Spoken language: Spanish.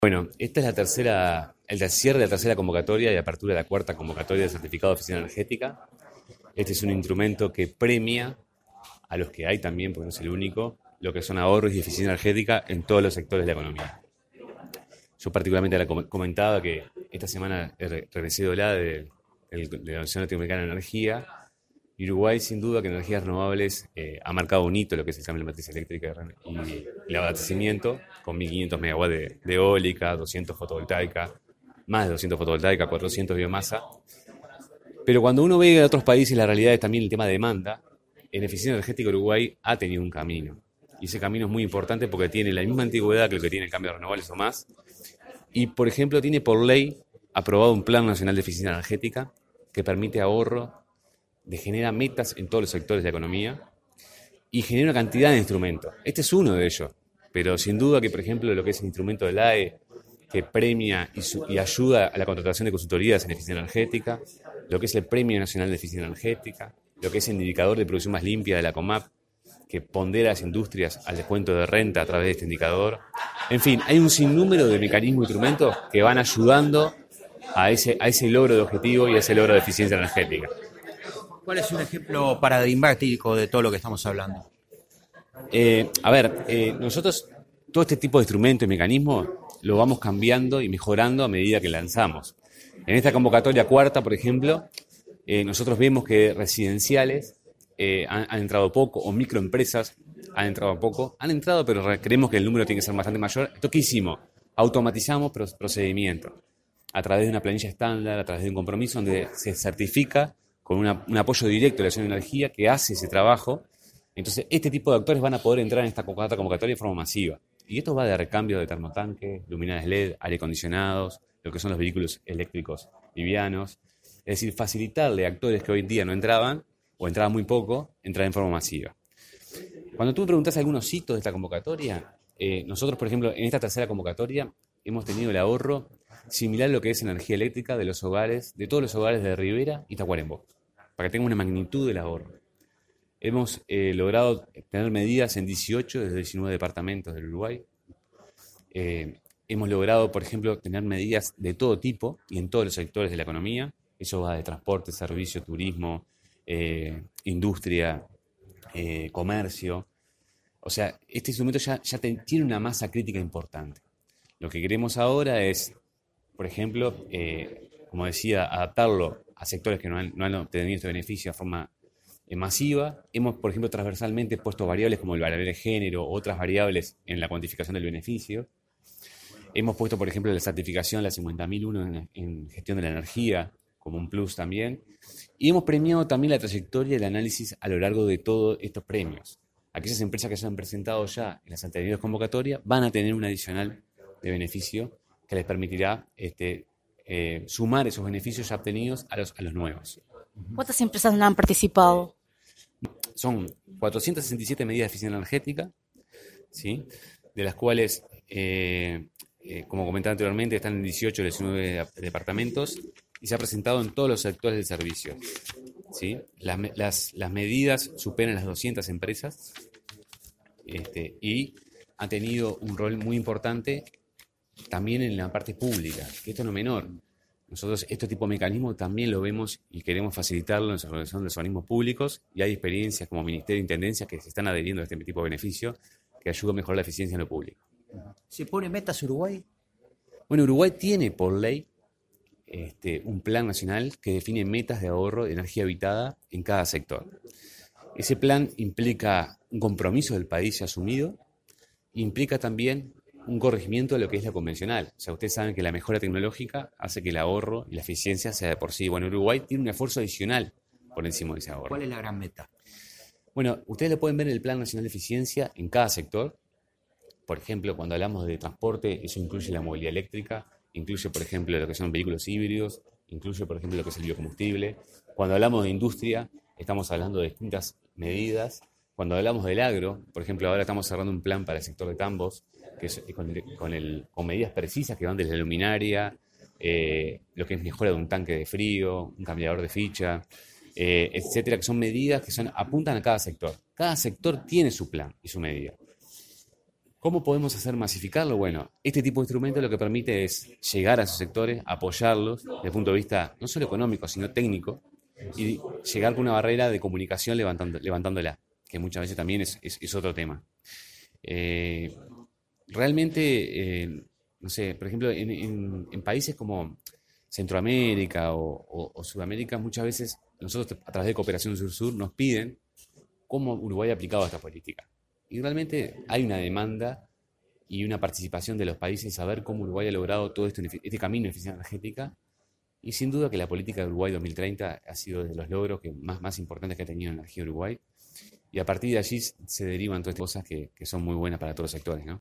Bueno, esta es el cierre de la tercera convocatoria y apertura de la cuarta convocatoria de certificado de eficiencia energética. Este es un instrumento que premia a los que hay también, porque no es el único, lo que son ahorros y eficiencia energética en todos los sectores de la economía. Yo particularmente le comentaba que esta semana regresé de la Organización Latinoamericana de Energía, y Uruguay, sin duda, que en energías renovables ha marcado un hito lo que es el cambio de matriz eléctrica y el abastecimiento, con 1.500 megawatts de eólica, 200 fotovoltaica, más de 200 fotovoltaica, 400 biomasa. Pero cuando uno ve en otros países la realidad es también el tema de demanda, en eficiencia energética Uruguay ha tenido un camino. Y ese camino es muy importante porque tiene la misma antigüedad que lo que tiene el cambio de renovables o más. Y, por ejemplo, tiene por ley aprobado un Plan Nacional de Eficiencia Energética que permite ahorro, genera metas en todos los sectores de la economía y genera una cantidad de instrumentos. Este es uno de ellos, pero sin duda que, por ejemplo, lo que es el instrumento del AE, que premia y ayuda a la contratación de consultorías en eficiencia energética, lo que es el Premio Nacional de Eficiencia Energética, lo que es el indicador de producción más limpia de la COMAP, que pondera a las industrias al descuento de renta a través de este indicador. En fin, hay un sinnúmero de mecanismos y instrumentos que van ayudando a ese logro de objetivo y a ese logro de eficiencia energética. ¿Cuál es un ejemplo paradigmático de todo lo que estamos hablando? Nosotros todo este tipo de instrumentos y mecanismos lo vamos cambiando y mejorando a medida que lanzamos. En esta convocatoria cuarta, por ejemplo, nosotros vemos que residenciales han entrado poco, o microempresas han entrado poco. Han entrado, pero creemos que el número tiene que ser bastante mayor. ¿Esto qué hicimos? Automatizamos procedimientos a través de una planilla estándar, a través de un compromiso donde se certifica con un apoyo directo de la Nación de Energía que hace ese trabajo. Entonces, este tipo de actores van a poder entrar en esta convocatoria de forma masiva. Y esto va de recambio de termotanques, luminarias LED, aire acondicionados, lo que son los vehículos eléctricos livianos. Es decir, facilitarle a actores que hoy en día no entraban, o entraban muy poco, entrar en forma masiva. Cuando tú me preguntás algunos hitos de esta convocatoria, nosotros, por ejemplo, en esta tercera convocatoria hemos tenido el ahorro similar a lo que es energía eléctrica de los hogares, de todos los hogares de Rivera y Tacuarembó, para que tenga una magnitud del ahorro. Hemos logrado tener medidas en 18 de 19 departamentos del Uruguay. Hemos logrado, por ejemplo, tener medidas de todo tipo y en todos los sectores de la economía. Eso va de transporte, servicio, turismo, industria, comercio. O sea, este instrumento ya tiene una masa crítica importante. Lo que queremos ahora es, por ejemplo, como decía, adaptarlo a sectores que no han obtenido este beneficio de forma masiva. Hemos, por ejemplo, transversalmente puesto variables como el variable de género u otras variables en la cuantificación del beneficio. Hemos puesto, por ejemplo, la certificación, la 50.001 en gestión de la energía, como un plus también. Y hemos premiado también la trayectoria del análisis a lo largo de todos estos premios. Aquellas empresas que se han presentado ya en las anteriores convocatorias van a tener un adicional de beneficio que les permitirá sumar esos beneficios ya obtenidos a los nuevos. ¿Cuántas empresas han participado? Son 467 medidas de eficiencia energética, ¿sí? De las cuales, como comentaba anteriormente, están en 18 de 19 departamentos y se ha presentado en todos los sectores del servicio, ¿sí? Las medidas superan las 200 empresas y han tenido un rol muy importante también en la parte pública, que esto no es menor. Nosotros este tipo de mecanismos también lo vemos y queremos facilitarlo en la organización de los organismos públicos, y hay experiencias como Ministerio de Intendencia que se están adheriendo a este tipo de beneficio que ayuda a mejorar la eficiencia en lo público. ¿Se pone metas Uruguay? Bueno, Uruguay tiene por ley un plan nacional que define metas de ahorro de energía habitada en cada sector. Ese plan implica un compromiso del país asumido, implica también un corregimiento de lo que es la convencional. O sea, ustedes saben que la mejora tecnológica hace que el ahorro y la eficiencia sea de por sí. Bueno, Uruguay tiene un esfuerzo adicional por encima de ese ahorro. ¿Cuál es la gran meta? Bueno, ustedes lo pueden ver en el Plan Nacional de Eficiencia en cada sector. Por ejemplo, cuando hablamos de transporte, eso incluye la movilidad eléctrica, incluye, por ejemplo, lo que son vehículos híbridos, incluye, por ejemplo, lo que es el biocombustible. Cuando hablamos de industria, estamos hablando de distintas medidas. Cuando hablamos del agro, por ejemplo, ahora estamos cerrando un plan para el sector de tambos, que es con medidas precisas que van desde la luminaria, lo que es mejora de un tanque de frío, un cambiador de ficha, etcétera, que son medidas que apuntan a cada sector. Cada sector tiene su plan y su medida. ¿Cómo podemos hacer masificarlo? Bueno, este tipo de instrumento lo que permite es llegar a esos sectores, apoyarlos desde el punto de vista no solo económico, sino técnico, y llegar con una barrera de comunicación levantándola, que muchas veces también es otro tema. Eh, realmente, no sé, por ejemplo, en países como Centroamérica o Sudamérica, muchas veces nosotros a través de Cooperación Sur-Sur nos piden cómo Uruguay ha aplicado esta política. Y realmente hay una demanda y una participación de los países en saber cómo Uruguay ha logrado todo este camino de eficiencia energética. Y sin duda que la política de Uruguay 2030 ha sido de los logros más importantes que ha tenido Energía Uruguay. Y a partir de allí se derivan todas estas cosas que son muy buenas para todos los sectores, ¿no?